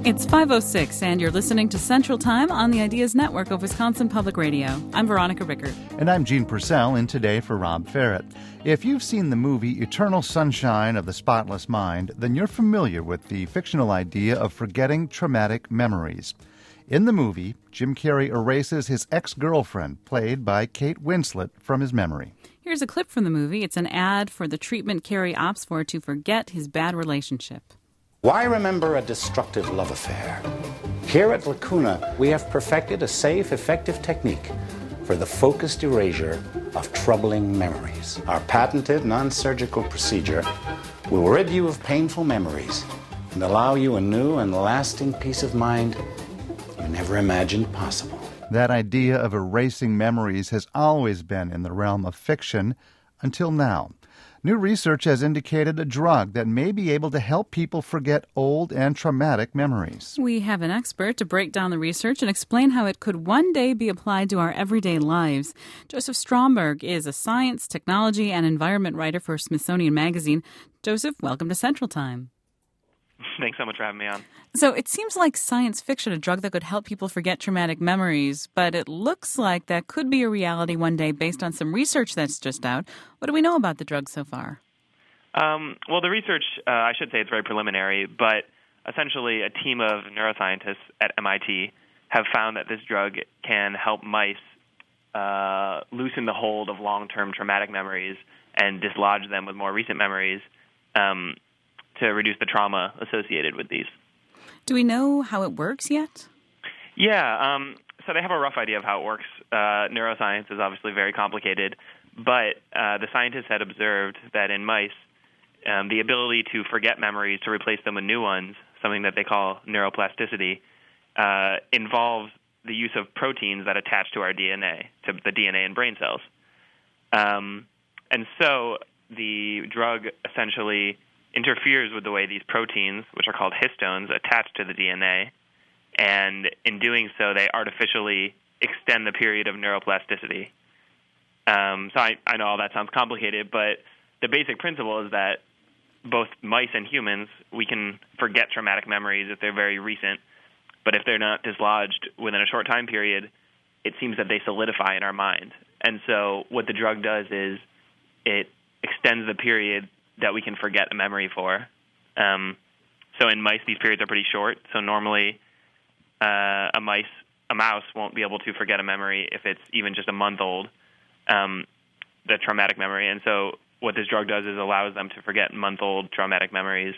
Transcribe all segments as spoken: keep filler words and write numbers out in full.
It's five oh six, and you're listening to Central Time on the Ideas Network of Wisconsin Public Radio. I'm Veronica Rickert. And I'm Gene Purcell, in today for Rob Ferret. If you've seen the movie Eternal Sunshine of the Spotless Mind, then you're familiar with the fictional idea of forgetting traumatic memories. In the movie, Jim Carrey erases his ex-girlfriend, played by Kate Winslet, from his memory. Here's a clip from the movie. It's an ad for the treatment Carrey opts for to forget his bad relationship. Why remember a destructive love affair? Here at Lacuna, we have perfected a safe, effective technique for the focused erasure of troubling memories. Our patented non-surgical procedure will rid you of painful memories and allow you a new and lasting peace of mind you never imagined possible. That idea of erasing memories has always been in the realm of fiction until now. New research has indicated a drug that may be able to help people forget old and traumatic memories. We have an expert to break down the research and explain how it could one day be applied to our everyday lives. Joseph Stromberg is a science, technology, and environment writer for Smithsonian Magazine. Joseph, welcome to Central Time. Thanks so much for having me on. So it seems like science fiction, a drug that could help people forget traumatic memories, but it looks like that could be a reality one day based on some research that's just out. What do we know about the drug so far? Um, well, the research, uh, I should say it's very preliminary, but essentially a team of neuroscientists at M I T have found that this drug can help mice uh, loosen the hold of long-term traumatic memories and dislodge them with more recent memories um, to reduce the trauma associated with these. Do we know how it works yet? Yeah, um, so they have a rough idea of how it works. Uh, neuroscience is obviously very complicated, but uh, the scientists had observed that in mice, um, the ability to forget memories, to replace them with new ones, something that they call neuroplasticity, uh, involves the use of proteins that attach to our D N A, to the D N A in brain cells. Um, and so the drug essentially interferes with the way these proteins, which are called histones, attach to the D N A, and in doing so, they artificially extend the period of neuroplasticity. Um, so I, I know all that sounds complicated, but the basic principle is that both mice and humans, we can forget traumatic memories if they're very recent, but if they're not dislodged within a short time period, it seems that they solidify in our mind. And so what the drug does is it extends the period that we can forget a memory for. Um, so in mice, these periods are pretty short. So normally, uh, a mice, a mouse won't be able to forget a memory if it's even just a month old, um, the traumatic memory. And so what this drug does is allows them to forget month-old traumatic memories.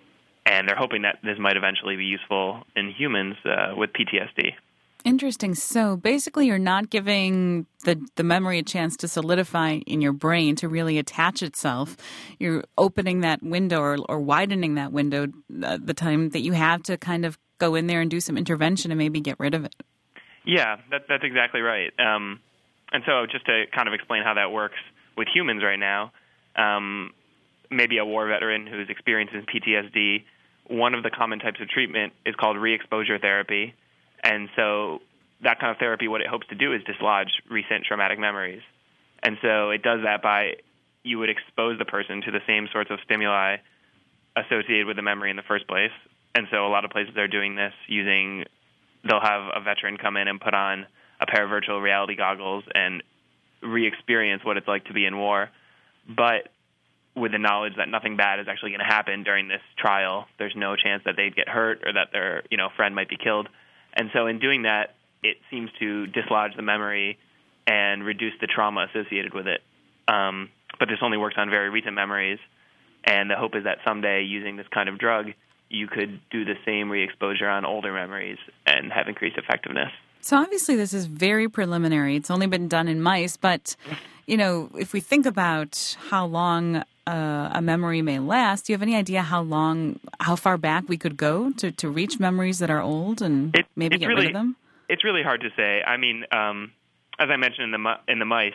And they're hoping that this might eventually be useful in humans uh, with P T S D. Interesting. So basically you're not giving the, the memory a chance to solidify in your brain, to really attach itself. You're opening that window or, or widening that window uh, the time that you have to kind of go in there and do some intervention and maybe get rid of it. Yeah, that, that's exactly right. Um, and so just to kind of explain how that works with humans right now, um, maybe a war veteran who's experiencing P T S D, one of the common types of treatment is called re-exposure therapy. And so that kind of therapy, what it hopes to do is dislodge recent traumatic memories. And so it does that by, you would expose the person to the same sorts of stimuli associated with the memory in the first place. And so a lot of places are doing this using, they'll have a veteran come in and put on a pair of virtual reality goggles and re-experience what it's like to be in war. But with the knowledge that nothing bad is actually going to happen during this trial, there's no chance that they'd get hurt or that their, you know, friend might be killed. And so in doing that, it seems to dislodge the memory and reduce the trauma associated with it. Um, but this only works on very recent memories, and the hope is that someday, using this kind of drug, you could do the same re-exposure on older memories and have increased effectiveness. So obviously this is very preliminary. It's only been done in mice, but, you know, if we think about how long uh, a memory may last, do you have any idea how long, how far back we could go to, to reach memories that are old and it, maybe get really, rid of them? It's really hard to say. I mean, um, as I mentioned in the in the mice,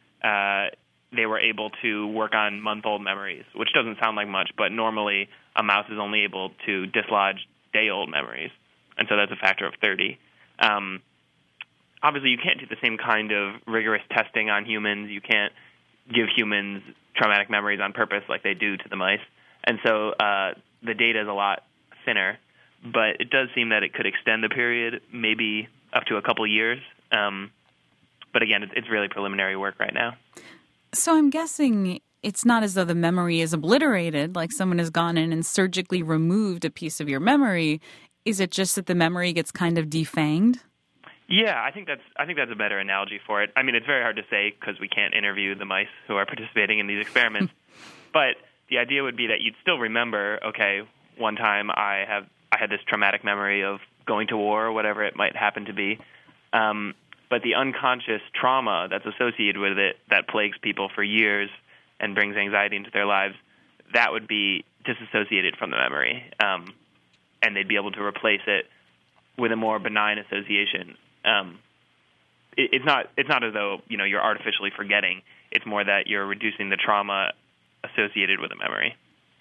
uh, they were able to work on month-old memories, which doesn't sound like much, but normally a mouse is only able to dislodge day-old memories, and so that's a factor of thirty. Um, obviously, you can't do the same kind of rigorous testing on humans. You can't give humans traumatic memories on purpose like they do to the mice, and so uh, the data is a lot thinner. but it does seem that it could extend the period maybe up to a couple years. Um, but again, it's, it's really preliminary work right now. So I'm guessing it's not as though the memory is obliterated, like someone has gone in and surgically removed a piece of your memory. Is it just that the memory gets kind of defanged? Yeah, I think that's I think that's a better analogy for it. I mean, it's very hard to say because we can't interview the mice who are participating in these experiments. But the idea would be that you'd still remember, okay, one time I have I had this traumatic memory of going to war or whatever it might happen to be. Um, but the unconscious trauma that's associated with it that plagues people for years and brings anxiety into their lives, that would be disassociated from the memory. Um, and they'd be able to replace it with a more benign association. Um, it, it's not it's not as though, you know, you're artificially forgetting. It's more that you're reducing the trauma associated with a memory.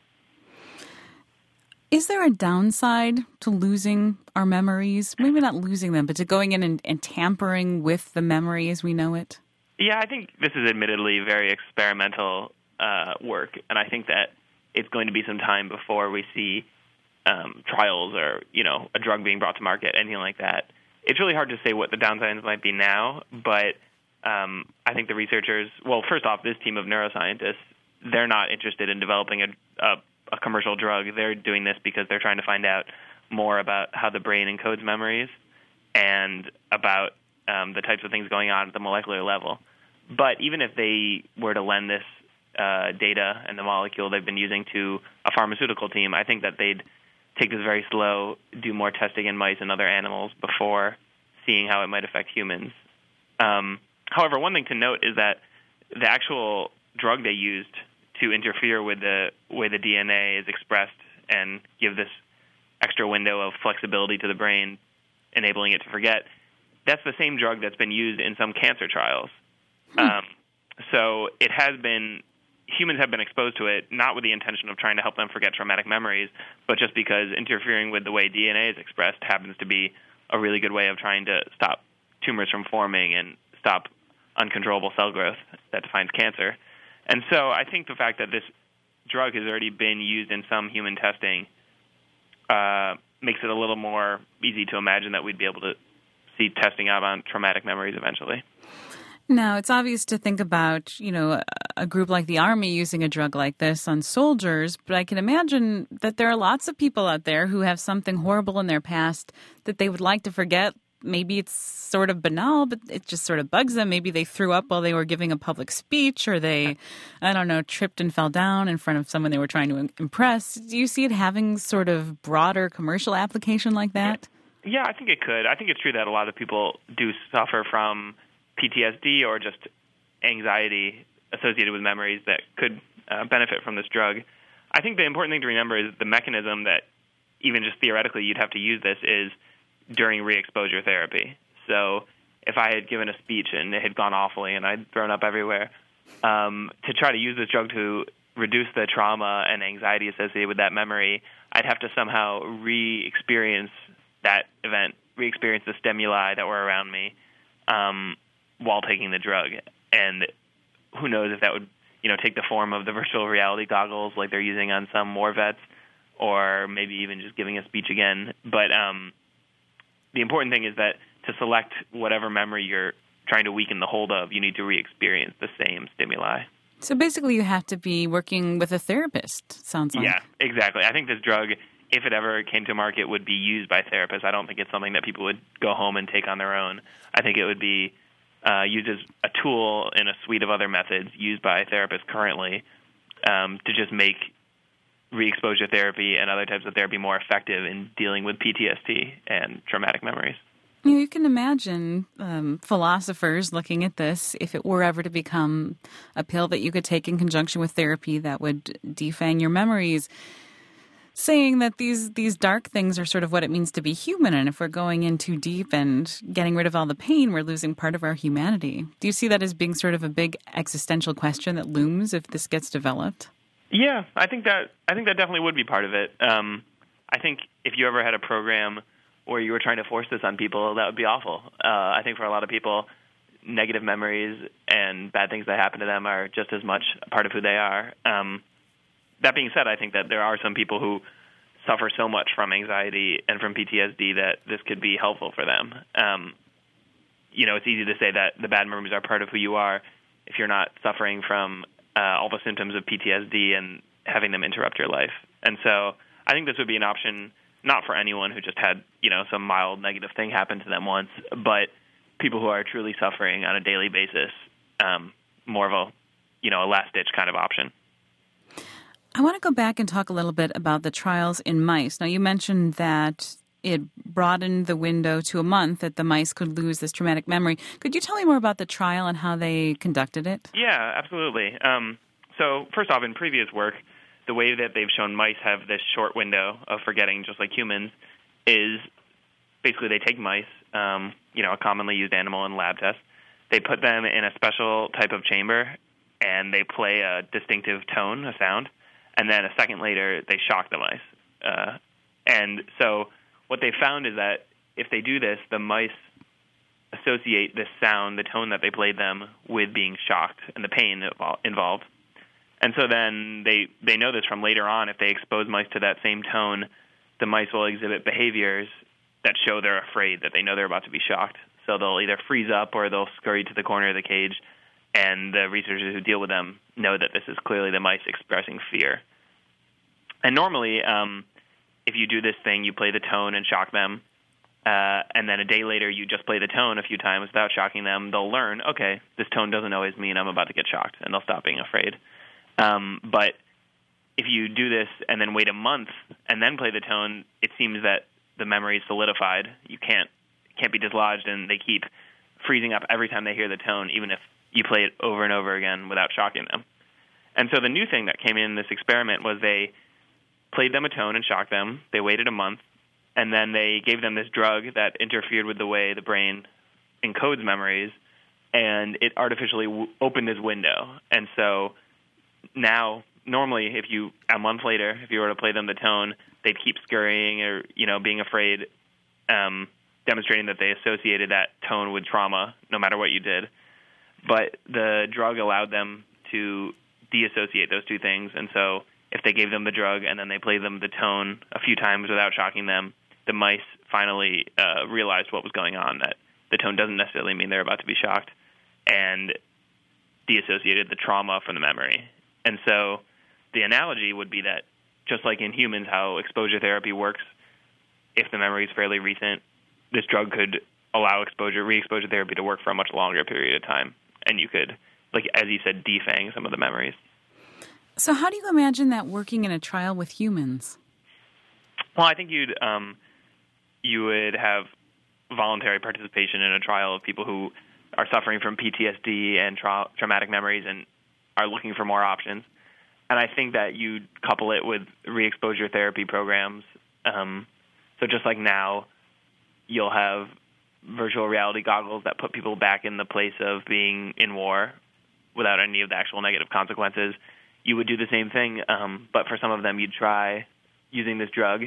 Is there a downside to losing our memories? Maybe not losing them, but to going in and, and tampering with the memory as we know it? Yeah, I think this is admittedly very experimental uh, work, and I think that it's going to be some time before we see um, trials or, you know, a drug being brought to market, anything like that. It's really hard to say what the downsides might be now, but um, I think the researchers, well, first off, this team of neuroscientists, they're not interested in developing a, a, a commercial drug. They're doing this because they're trying to find out more about how the brain encodes memories and about um, the types of things going on at the molecular level. But even if they were to lend this uh, data and the molecule they've been using to a pharmaceutical team, I think that they'd take this very slow, do more testing in mice and other animals before seeing how it might affect humans. Um, however, one thing to note is that the actual drug they used to interfere with the way the D N A is expressed and give this extra window of flexibility to the brain, enabling it to forget, that's the same drug that's been used in some cancer trials. Hmm. Um, so it has been, humans have been exposed to it, not with the intention of trying to help them forget traumatic memories, but just because interfering with the way D N A is expressed happens to be a really good way of trying to stop tumors from forming and stop uncontrollable cell growth that defines cancer. And so I think the fact that this drug has already been used in some human testing uh, makes it a little more easy to imagine that we'd be able to see testing out on traumatic memories eventually. Now, it's obvious to think about, you know, a, a group like the Army using a drug like this on soldiers, but I can imagine that there are lots of people out there who have something horrible in their past that they would like to forget. Maybe it's sort of banal, but it just sort of bugs them. Maybe they threw up while they were giving a public speech, or they, I don't know, tripped and fell down in front of someone they were trying to impress. Do you see it having sort of broader commercial application like that? Yeah, I think it could. I think it's true that a lot of people do suffer from P T S D or just anxiety associated with memories that could uh, benefit from this drug. I think the important thing to remember is the mechanism that even just theoretically you'd have to use this is during re-exposure therapy. So if I had given a speech and it had gone awfully and I'd thrown up everywhere, um, to try to use this drug to reduce the trauma and anxiety associated with that memory, I'd have to somehow re-experience that event, re-experience the stimuli that were around me um, while taking the drug. And who knows if that would, you know, take the form of the virtual reality goggles like they're using on some war vets, or maybe even just giving a speech again. But um, the important thing is that to select whatever memory you're trying to weaken the hold of, you need to re-experience the same stimuli. So basically you have to be working with a therapist, sounds like. Yeah, exactly. I think this drug, if it ever came to market, would be used by therapists. I don't think it's something that people would go home and take on their own. I think it would be uh, used as a tool in a suite of other methods used by therapists currently um, to just make re-exposure therapy and other types of therapy more effective in dealing with P T S D and traumatic memories. You know, you can imagine um, philosophers looking at this, if it were ever to become a pill that you could take in conjunction with therapy that would defang your memories, saying that these these dark things are sort of what it means to be human, and if we're going in too deep and getting rid of all the pain, we're losing part of our humanity. Do you see that as being sort of a big existential question that looms if this gets developed? Yeah, I think that I think that definitely would be part of it. Um, I think if you ever had a program where you were trying to force this on people, that would be awful. Uh, I think for a lot of people, negative memories and bad things that happen to them are just as much a part of who they are. Um, that being said, I think that there are some people who suffer so much from anxiety and from P T S D that this could be helpful for them. Um, you know, it's easy to say that the bad memories are part of who you are if you're not suffering from uh, all the symptoms of P T S D and having them interrupt your life. And so I think this would be an option not for anyone who just had, you know, some mild negative thing happen to them once, but people who are truly suffering on a daily basis, um, more of a, you know, a last-ditch kind of option. I want to go back and talk a little bit about the trials in mice. Now, you mentioned that it broadened the window to a month that the mice could lose this traumatic memory. Could you tell me more about the trial and how they conducted it? Yeah, absolutely. Um, so first off, in previous work, the way that they've shown mice have this short window of forgetting, just like humans, is basically they take mice, um, you know, a commonly used animal in lab tests. They put them in a special type of chamber, and they play a distinctive tone, a sound, and then a second later they shock the mice. Uh, and so what they found is that if they do this, the mice associate this sound, the tone that they played them, with being shocked and the pain involved. And so then they, they know this from later on. If they expose mice to that same tone, the mice will exhibit behaviors that show they're afraid, that they know they're about to be shocked. So they'll either freeze up or they'll scurry to the corner of the cage, and the researchers who deal with them know that this is clearly the mice expressing fear. And normally, um, if you do this thing, you play the tone and shock them, uh, and then a day later you just play the tone a few times without shocking them, they'll learn, okay, this tone doesn't always mean I'm about to get shocked, and they'll stop being afraid. Um, but if you do this and then wait a month and then play the tone, it seems that the memory is solidified. You can't can't be dislodged, and they keep freezing up every time they hear the tone, even if you play it over and over again without shocking them. And so the new thing that came in this experiment was they played them a tone and shocked them. They waited a month, and then they gave them this drug that interfered with the way the brain encodes memories, and it artificially w- opened this window. And so now, normally, if you a month later, if you were to play them the tone, they'd keep scurrying or, you know, being afraid, um, demonstrating that they associated that tone with trauma, no matter what you did. But the drug allowed them to deassociate those two things, and so if they gave them the drug and then they played them the tone a few times without shocking them, the mice finally uh, realized what was going on, that the tone doesn't necessarily mean they're about to be shocked, and deassociated the trauma from the memory. And so the analogy would be that just like in humans how exposure therapy works, if the memory is fairly recent, this drug could allow exposure, re-exposure therapy to work for a much longer period of time. And you could, like as you said, defang some of the memories. So how do you imagine that working in a trial with humans? Well, I think you'd um, you would have voluntary participation in a trial of people who are suffering from P T S D and tra- traumatic memories and are looking for more options. And I think that you'd couple it with re-exposure therapy programs. Um, so just like now, you'll have virtual reality goggles that put people back in the place of being in war without any of the actual negative consequences. You would do the same thing, um, but for some of them you'd try using this drug, uh,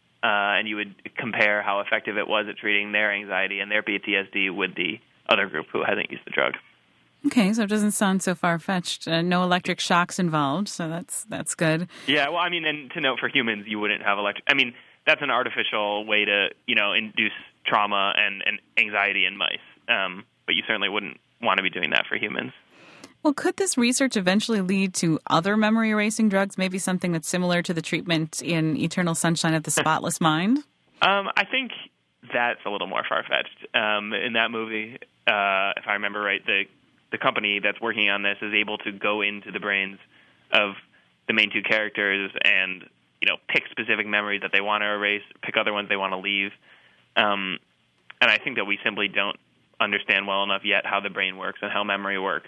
and you would compare how effective it was at treating their anxiety and their P T S D with the other group who hasn't used the drug. Okay, so it doesn't sound so far-fetched. Uh, no electric shocks involved, so that's that's good. Yeah, well, I mean, and to note for humans, you wouldn't have electric... I mean, that's an artificial way to, you know, induce trauma and, and anxiety in mice, um, but you certainly wouldn't want to be doing that for humans. Well, could this research eventually lead to other memory-erasing drugs, maybe something that's similar to the treatment in Eternal Sunshine of the Spotless Mind? Um, I think that's a little more far-fetched. Um, in that movie, uh, if I remember right, the the company that's working on this is able to go into the brains of the main two characters and, you know, pick specific memories that they want to erase, pick other ones they want to leave. Um, and I think that we simply don't understand well enough yet how the brain works and how memory works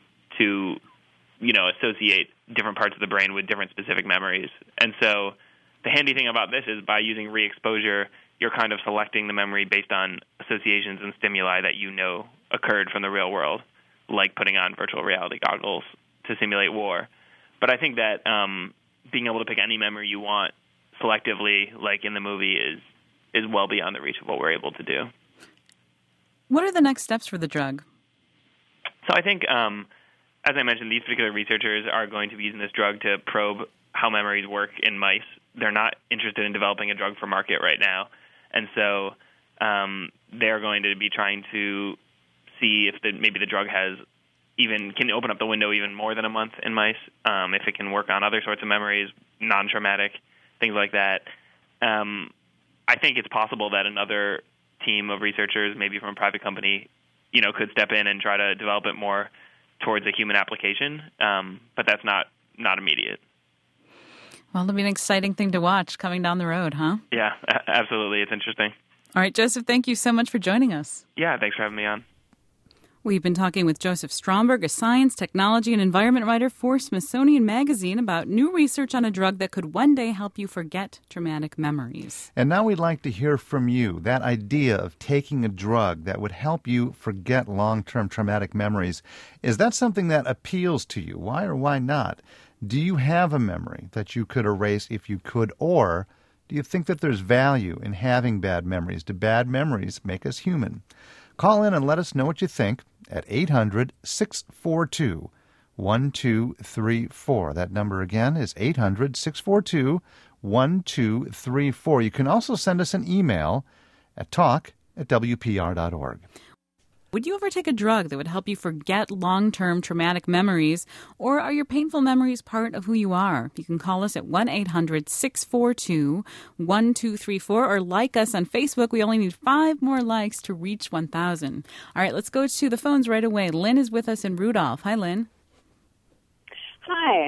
to, you know, associate different parts of the brain with different specific memories. And so the handy thing about this is by using re-exposure, you're kind of selecting the memory based on associations and stimuli that you know occurred from the real world, like putting on virtual reality goggles to simulate war. But I think that um, being able to pick any memory you want selectively, like in the movie, is is well beyond the reach of what we're able to do. What are the next steps for the drug? So I think, um, as I mentioned, these particular researchers are going to be using this drug to probe how memories work in mice they're not interested in developing a drug for market right now. And so um, they're going to be trying to see if the, maybe the drug has even can open up the window even more than a month in mice, um, if it can work on other sorts of memories, non-traumatic, things like that. Um, I think it's possible that another team of researchers, maybe from a private company, you know, could step in and try to develop it more towards a human application, um, but that's not, not immediate. Well, it'll be an exciting thing to watch coming down the road, huh? Yeah, a- absolutely. It's interesting. All right, Joseph, thank you so much for joining us. Yeah, thanks for having me on. We've been talking with Joseph Stromberg, a science, technology, and environment writer for Smithsonian Magazine, about new research on a drug that could one day help you forget traumatic memories. And now we'd like to hear from you. That idea of taking a drug that would help you forget long-term traumatic memories, is that something that appeals to you? Why or why not? Do you have a memory that you could erase if you could, or do you think that there's value in having bad memories? Do bad memories make us human? Call in and let us know what you think at eight hundred, six four two, one two three four. That number again is eight hundred, six four two, one two three four. You can also send us an email at talk at w p r dot org. Would you ever take a drug that would help you forget long-term traumatic memories, or are your painful memories part of who you are? You can call us at one eight hundred, six four two, one two three four or like us on Facebook. We only need five more likes to reach one thousand. All right, let's go to the phones right away. Lynn is with us in Rudolph. Hi, Lynn. Hi.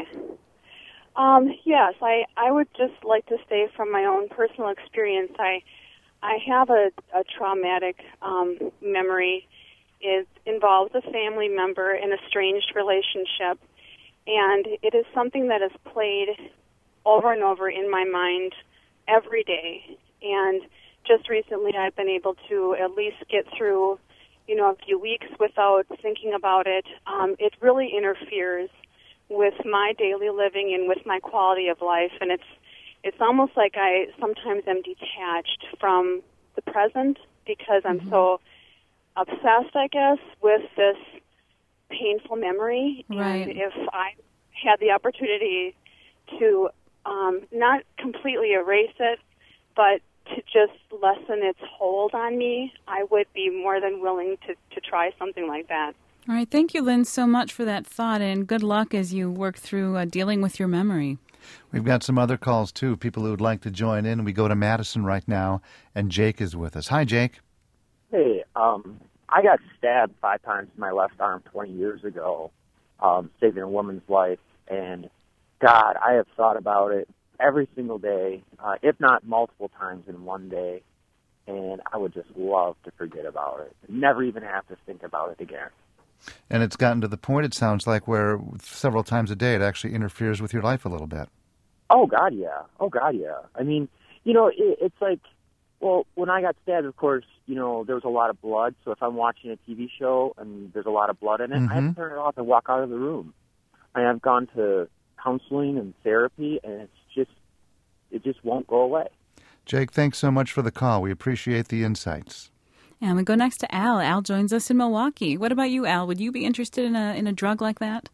Um, yes, I, I would just like to say from my own personal experience, I I have a, a traumatic um, memory. It involves a family member in a estranged relationship, and it is something that is played over and over in my mind every day. And just recently I've been able to at least get through, you know, a few weeks without thinking about it. Um, it really interferes with my daily living and with my quality of life, and it's it's almost like I sometimes am detached from the present because I'm mm-hmm. so obsessed, I guess, with this painful memory. Right. And if I had the opportunity to um, not completely erase it, but to just lessen its hold on me, I would be more than willing to, to try something like that. All right. Thank you, Lynn, so much for that thought, and good luck as you work through uh, dealing with your memory. We've got some other calls, too, people who would like to join in. We go to Madison right now, and Jake is with us. Hi, Jake. Hey, um, I got stabbed five times in my left arm twenty years ago, um, saving a woman's life, and God, I have thought about it every single day, uh, if not multiple times in one day, and I would just love to forget about it, never even have to think about it again. And it's gotten to the point, it sounds like, where several times a day it actually interferes with your life a little bit. Oh, God, yeah. Oh, God, yeah. I mean, you know, it, it's like, well, when I got stabbed, of course, you know, there was a lot of blood. So if I'm watching a T V show and there's a lot of blood in it, mm-hmm. I have to turn it off and walk out of the room. I have gone to counseling and therapy, and it's just, it just won't go away. Jake, thanks so much for the call. We appreciate the insights. And we go next to Al. Al joins us in Milwaukee. What about you, Al? Would you be interested in a in a drug like that?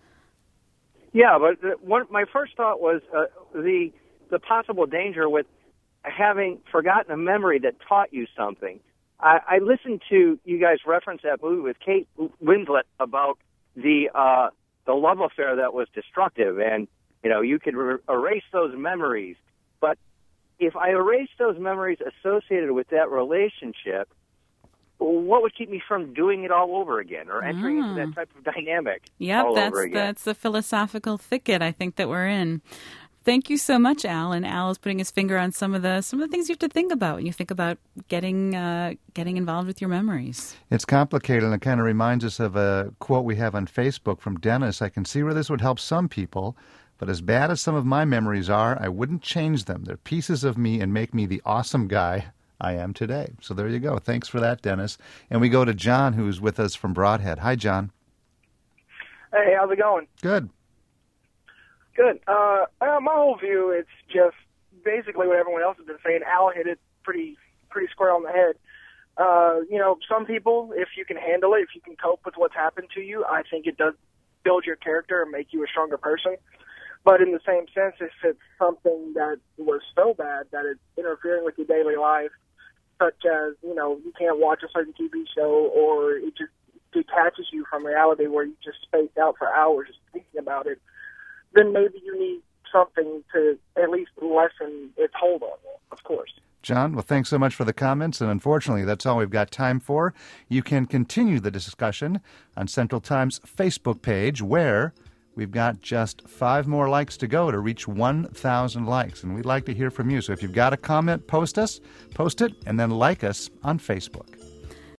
Yeah, but one, my first thought was uh, the the possible danger with having forgotten a memory that taught you something. I, I listened to you guys reference that movie with Kate Winslet about the uh, the love affair that was destructive, and you know you could re- erase those memories. But if I erase those memories associated with that relationship, what would keep me from doing it all over again or entering ah. into that type of dynamic yep, all that's, over again? That's the philosophical thicket I think that we're in. Thank you so much, Al. And Al is putting his finger on some of the some of the things you have to think about when you think about getting uh, getting involved with your memories. It's complicated, and it kind of reminds us of a quote we have on Facebook from Dennis. I can see where this would help some people, but as bad as some of my memories are, I wouldn't change them. They're pieces of me and make me the awesome guy I am today. So there you go. Thanks for that, Dennis. And we go to John, who's with us from Broadhead. Hi, John. Hey, how's it going? Good. Good. Uh, uh, my whole view, it's just basically what everyone else has been saying. Al hit it pretty pretty square on the head. Uh, you know, some people, if you can handle it, if you can cope with what's happened to you, I think it does build your character and make you a stronger person. But in the same sense, if it's something that was so bad that it's interfering with your daily life, such as, you know, you can't watch a certain T V show, or it just detaches you from reality where you just space out for hours just thinking about it, then maybe you need something to at least lessen its hold on you, of course. John, well, thanks so much for the comments, and unfortunately, that's all we've got time for. You can continue the discussion on Central Time's Facebook page, where we've got just five more likes to go to reach one thousand likes, and we'd like to hear from you. So if you've got a comment, post us, post it, and then like us on Facebook.